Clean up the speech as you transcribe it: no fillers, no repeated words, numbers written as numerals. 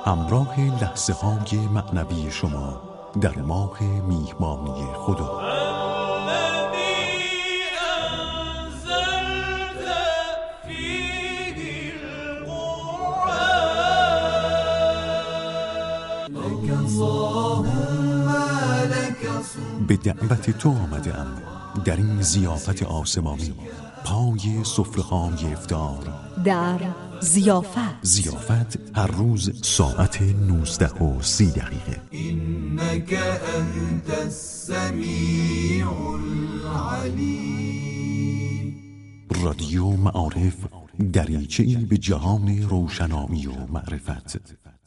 همراه لحظه های معنوی شما در ماه میهمانی خدا. به دعوت تو آمده‌ام در این ضیافت آسمانی، پای سفره‌های افطار در ضیافت هر روز ساعت 19:30. إنك أنت السميع العليم. رادیو معارف، دریچه‌ای به جهان روشنایی و معرفت.